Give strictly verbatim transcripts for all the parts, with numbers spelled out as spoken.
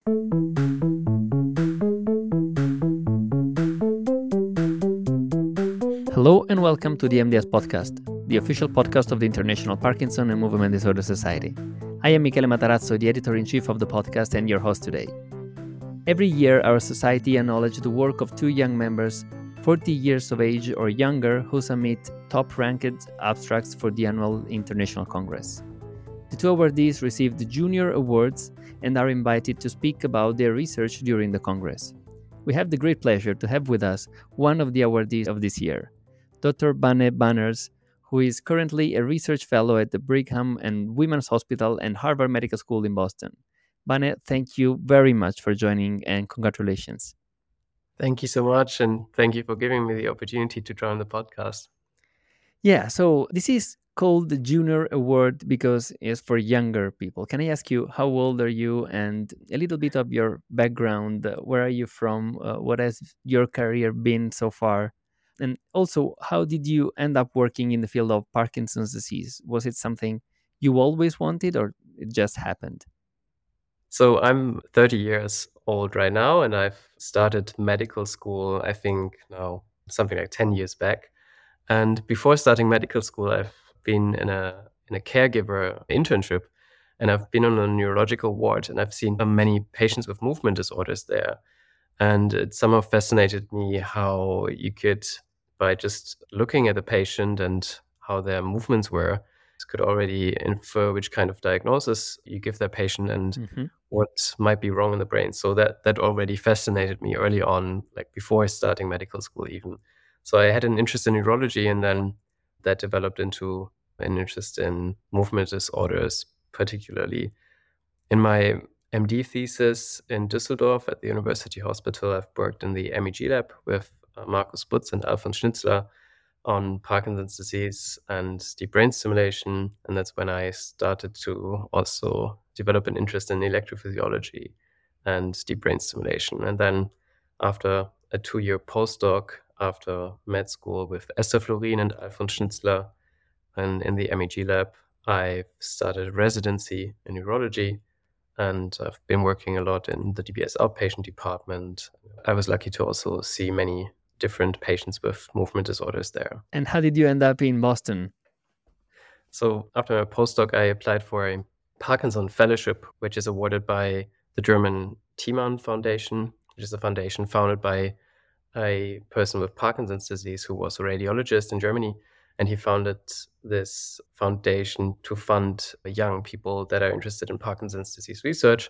Hello and welcome to the M D S Podcast, the official podcast of the International Parkinson and Movement Disorder Society. I am Michele Matarazzo, the editor-in-chief of the podcast and your host today. Every year, our society acknowledges the work of two young members, forty years of age or younger, who submit top-ranked abstracts for the annual International Congress. The two awardees receive the Junior Awards and are invited to speak about their research during the Congress. We have the great pleasure to have with us one of the awardees of this year, Doctor Bane Banners, who is currently a research fellow at the Brigham and Women's Hospital and Harvard Medical School in Boston. Bane, thank you very much for joining and congratulations. Thank you so much, and thank you for giving me the opportunity to join the podcast. Yeah, so this is called the Junior Award because it's for younger people. Can I ask you, how old are you, and a little bit of your background? Uh, Where are you from? Uh, what has your career been so far? And also, how did you end up working in the field of Parkinson's disease? Was it something you always wanted, or it just happened? So I'm thirty years old right now, and I've started medical school, I think now something like ten years back. And before starting medical school, I've been in a in a caregiver internship, and I've been on a neurological ward, and I've seen many patients with movement disorders there. And it somehow fascinated me how you could, by just looking at the patient and how their movements were, could already infer which kind of diagnosis you give that patient and Mm-hmm. what might be wrong in the brain. So that that already fascinated me early on, like before starting medical school even. So I had an interest in neurology, and then that developed into an interest in movement disorders, particularly. In my M D thesis in Düsseldorf at the University Hospital, I've worked in the M E G lab with uh, Markus Butz and Alfons Schnitzler on Parkinson's disease and deep brain stimulation. And that's when I started to also develop an interest in electrophysiology and deep brain stimulation. And then after a two-year postdoc after med school with Esther Florin and Alfons Schnitzler and in the M E G lab, I started residency in neurology. And I've been working a lot in the D B S outpatient department. I was lucky to also see many different patients with movement disorders there. And how did you end up in Boston? So after my postdoc, I applied for a Parkinson Fellowship, which is awarded by the German Thiemann Foundation, which is a foundation founded by a person with Parkinson's disease who was a radiologist in Germany. And he founded this foundation to fund young people that are interested in Parkinson's disease research.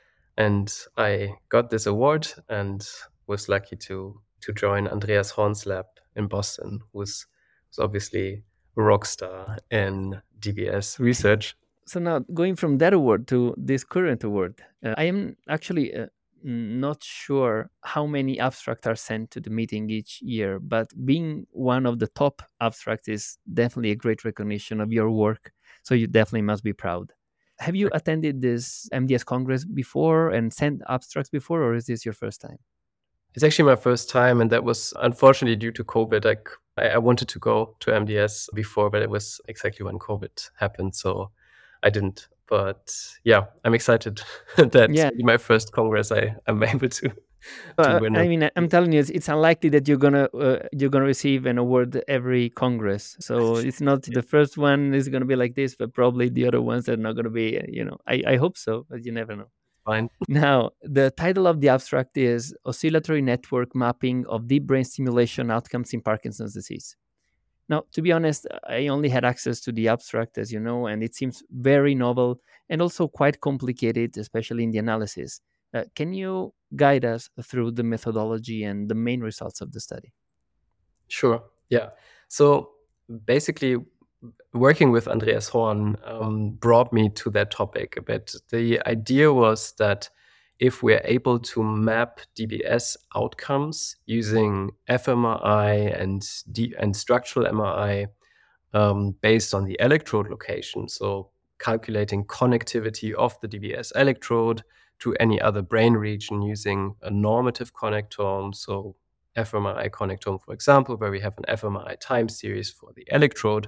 And I got this award and was lucky to to join Andreas Horn's lab in Boston, who's, who's obviously a rock star in D B S research. So now, going from that award to this current award, uh, I am actually uh, not sure how many abstracts are sent to the meeting each year, but being one of the top abstracts is definitely a great recognition of your work. So you definitely must be proud. Have you attended this M D S Congress before and sent abstracts before, or is this your first time? It's actually my first time, and that was unfortunately due to COVID. Like I, I wanted to go to M D S before, but it was exactly when COVID happened, so I didn't. But yeah, I'm excited that Yeah. in my first Congress I am able to. to Uh, win I it. mean, I'm telling you, it's, it's unlikely that you're gonna uh, you're gonna receive an award every Congress. So it's not the first one is gonna be like this, but probably the other ones are not gonna be. You know, I, I hope so, but you never know. Fine. Now, the title of the abstract is Oscillatory Network Mapping of Deep Brain Stimulation Outcomes in Parkinson's Disease. Now, to be honest, I only had access to the abstract, as you know, and it seems very novel and also quite complicated, especially in the analysis. Uh, can you guide us through the methodology and the main results of the study? Sure. Yeah. So basically, working with Andreas Horn um, brought me to that topic a bit. The idea was that if we're able to map D B S outcomes using fMRI and D- and structural M R I um, based on the electrode location, so calculating connectivity of the D B S electrode to any other brain region using a normative connectome, so fMRI connectome, for example, where we have an fMRI time series for the electrode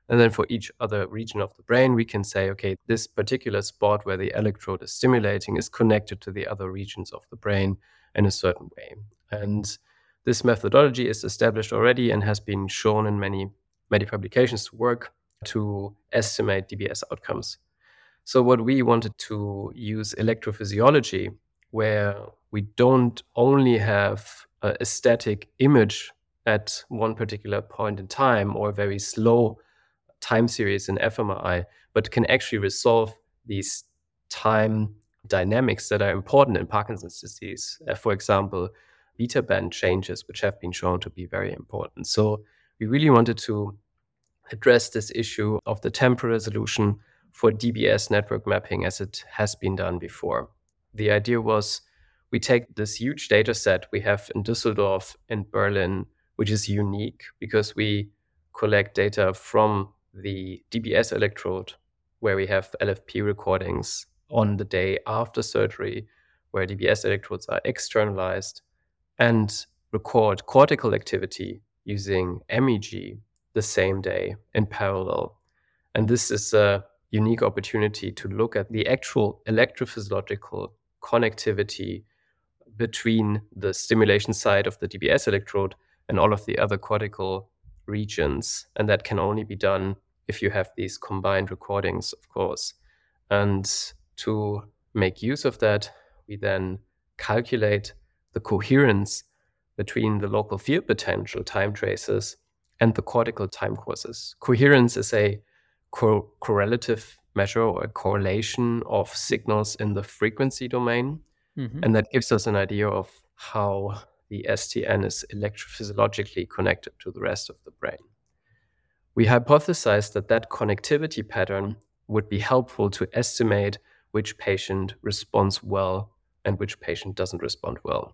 And then for each other region of the brain, we can say, okay, this particular spot where the electrode is stimulating is connected to the other regions of the brain in a certain way. And this methodology is established already and has been shown in many, many publications to work to estimate D B S outcomes. So what we wanted to use electrophysiology, where we don't only have a static image at one particular point in time or a very slow time series in fMRI, but can actually resolve these time dynamics that are important in Parkinson's disease. Uh, for example, beta band changes, which have been shown to be very important. So we really wanted to address this issue of the temporal resolution for D B S network mapping as it has been done before. The idea was we take this huge data set we have in Düsseldorf and Berlin, which is unique because we collect data from the D B S electrode, where we have L F P recordings on the day after surgery, where D B S electrodes are externalized, and record cortical activity using M E G the same day in parallel. And this is a unique opportunity to look at the actual electrophysiological connectivity between the stimulation side of the D B S electrode and all of the other cortical regions. And that can only be done if you have these combined recordings, of course. And to make use of that, we then calculate the coherence between the local field potential time traces and the cortical time courses. Coherence is a co- correlative measure or a correlation of signals in the frequency domain. Mm-hmm. And that gives us an idea of how the S T N is electrophysiologically connected to the rest of the brain. We hypothesized that that connectivity pattern would be helpful to estimate which patient responds well and which patient doesn't respond well.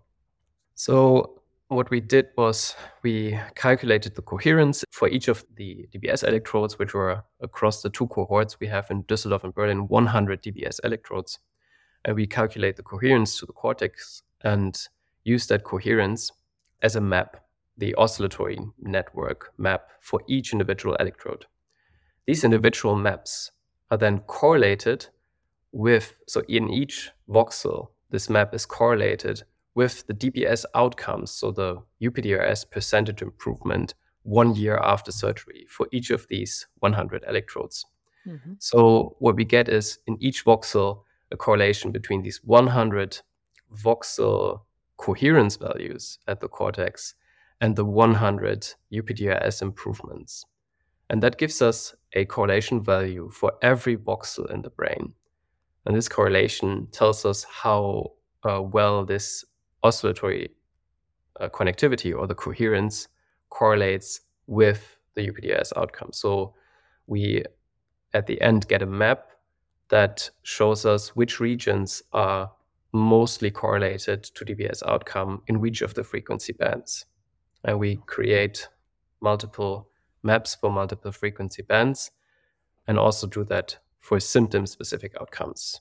So what we did was we calculated the coherence for each of the D B S electrodes, which were across the two cohorts. We have in Düsseldorf and Berlin one hundred D B S electrodes. And we calculate the coherence to the cortex and use that coherence as a map, the oscillatory network map for each individual electrode. These individual maps are then correlated with, so in each voxel, this map is correlated with the D B S outcomes, so the U P D R S percentage improvement one year after surgery for each of these one hundred electrodes. Mm-hmm. So what we get is in each voxel, a correlation between these one hundred voxel coherence values at the cortex and the one hundred U P D R S improvements. And that gives us a correlation value for every voxel in the brain. And this correlation tells us how uh, well this oscillatory uh, connectivity or the coherence correlates with the U P D R S outcome. So we, at the end, get a map that shows us which regions are mostly correlated to D B S outcome in which of the frequency bands. And we create multiple maps for multiple frequency bands and also do that for symptom-specific outcomes.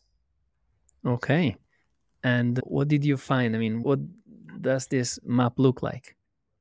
Okay. And what did you find? I mean, what does this map look like?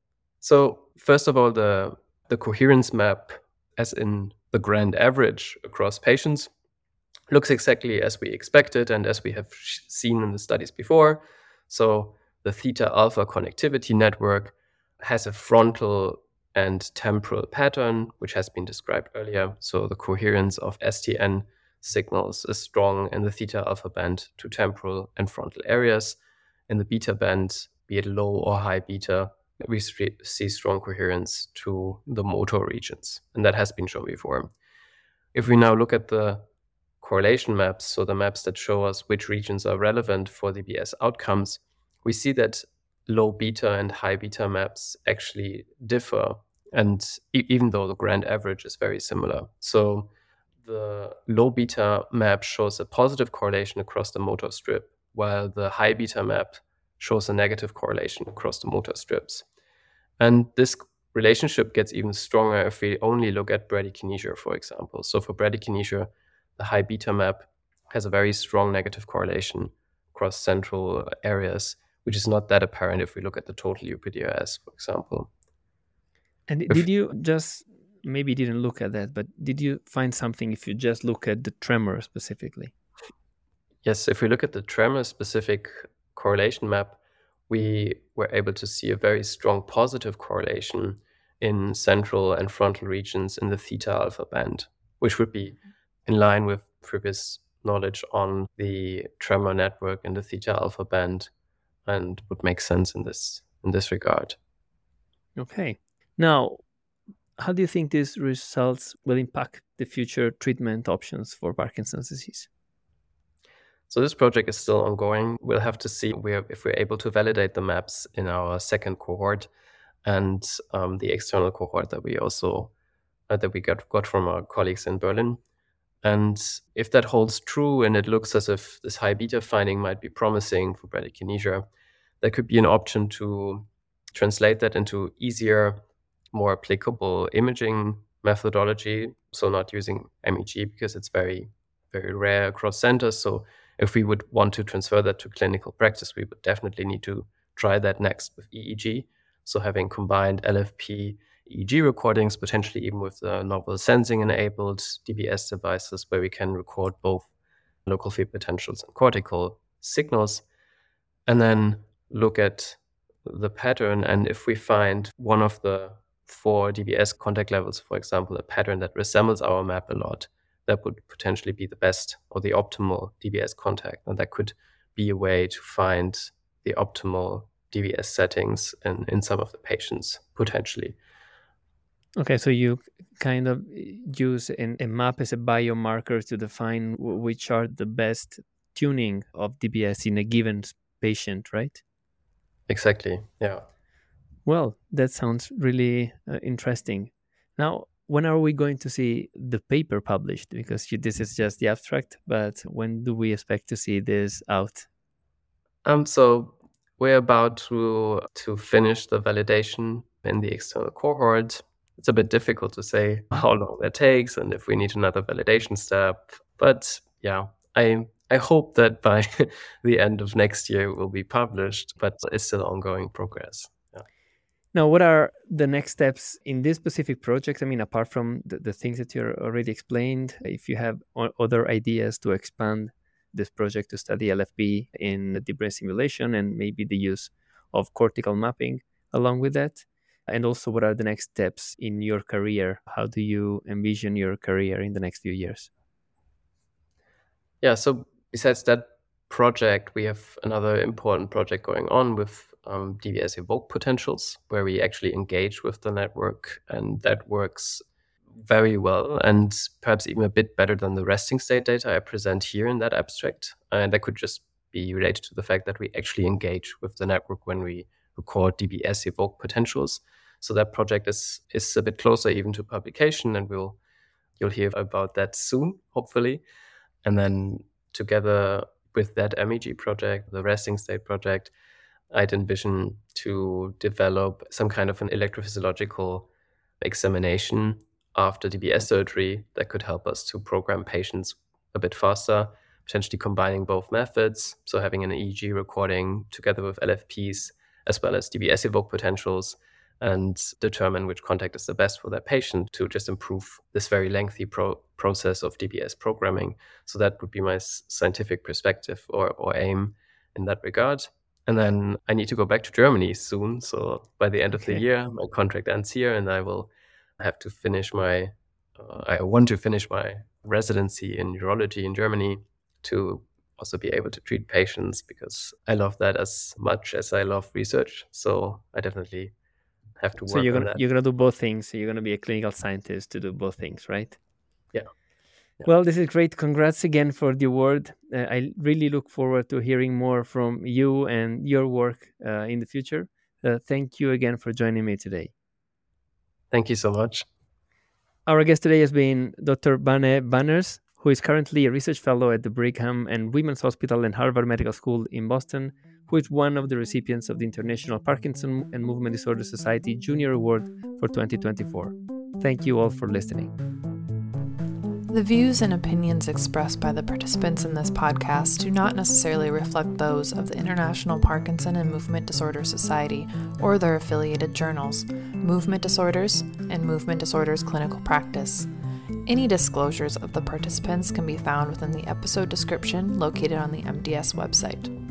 So first of all, the, the coherence map, as in the grand average across patients, looks exactly as we expected and as we have seen in the studies before. So the theta alpha connectivity network has a frontal and temporal pattern, which has been described earlier. So the coherence of S T N signals is strong in the theta alpha band to temporal and frontal areas. In the beta band, be it low or high beta, we see strong coherence to the motor regions. And that has been shown before. If we now look at the correlation maps, so the maps that show us which regions are relevant for D B S outcomes, we see that low beta and high beta maps actually differ. And e- even though the grand average is very similar. So the low beta map shows a positive correlation across the motor strip, while the high beta map shows a negative correlation across the motor strips. And this relationship gets even stronger if we only look at bradykinesia, for example. So for bradykinesia, the high beta map has a very strong negative correlation across central areas, which is not that apparent if we look at the total U P D R S, for example. And did you just maybe you didn't look at that, but did you find something if you just look at the tremor specifically? Yes, if we look at the tremor-specific correlation map, we were able to see a very strong positive correlation in central and frontal regions in the theta alpha band, which would be in line with previous knowledge on the tremor network in the theta alpha band and would make sense in this in this regard. Okay. Now, how do you think these results will impact the future treatment options for Parkinson's disease? So this project is still ongoing. We'll have to see if we're able to validate the maps in our second cohort and um, the external cohort that we also uh, that we got, got from our colleagues in Berlin. And if that holds true and it looks as if this high beta finding might be promising for bradykinesia, there could be an option to translate that into easier, more applicable imaging methodology. So not using M E G because it's very, very rare across centers. So if we would want to transfer that to clinical practice, we would definitely need to try that next with E E G. So having combined L F P, E E G recordings, potentially even with the novel sensing-enabled D B S devices where we can record both local field potentials and cortical signals, and then look at the pattern. And if we find one of the four D B S contact levels, for example, a pattern that resembles our map a lot, that would potentially be the best or the optimal D B S contact. And that could be a way to find the optimal D B S settings in, in some of the patients, potentially. Okay, so you kind of use an, a map as a biomarker to define w- which are the best tuning of D B S in a given patient, right? Exactly, yeah. Well, that sounds really uh, interesting. Now, when are we going to see the paper published? Because you, this is just the abstract, but when do we expect to see this out? Um, so we're about to to finish the validation in the external cohort. It's a bit difficult to say how long that takes and if we need another validation step. But yeah, I I hope that by the end of next year it will be published, but it's still ongoing progress. Yeah. Now, what are the next steps in this specific project? I mean, apart from the, the things that you already explained, if you have o- other ideas to expand this project to study L F P in deep brain simulation and maybe the use of cortical mapping along with that? And also, what are the next steps in your career? How do you envision your career in the next few years? Yeah, so besides that project, we have another important project going on with um, D B S evoked potentials, where we actually engage with the network, and that works very well and perhaps even a bit better than the resting state data I present here in that abstract. And that could just be related to the fact that we actually engage with the network when we record D B S evoked potentials. So that project is is a bit closer even to publication, and we'll you'll hear about that soon, hopefully. And then together with that M E G project, the resting state project, I'd envision to develop some kind of an electrophysiological examination after D B S surgery that could help us to program patients a bit faster, potentially combining both methods. So having an E E G recording together with L F Ps as well as D B S evoked potentials, and determine which contact is the best for that patient to just improve this very lengthy pro- process of D B S programming. So that would be my s- scientific perspective or, or aim in that regard. And then I need to go back to Germany soon. So by the end of Okay. the year, my contract ends here, and I will have to finish my, uh, I want to finish my residency in neurology in Germany to also be able to treat patients, because I love that as much as I love research. So I definitely have to work So you're on gonna that. you're gonna do both things. So you're gonna be a clinical scientist to do both things, right? Yeah. Yeah. Well, this is great. Congrats again for the award. Uh, I really look forward to hearing more from you and your work uh, in the future. Uh, thank you again for joining me today. Thank you so much. Our guest today has been Doctor Bane Banners, who is currently a research fellow at the Brigham and Women's Hospital and Harvard Medical School in Boston, who is one of the recipients of the International Parkinson and Movement Disorder Society Junior Award for twenty twenty-four. Thank you all for listening. The views and opinions expressed by the participants in this podcast do not necessarily reflect those of the International Parkinson and Movement Disorder Society or their affiliated journals, Movement Disorders and Movement Disorders Clinical Practice. Any disclosures of the participants can be found within the episode description located on the M D S website.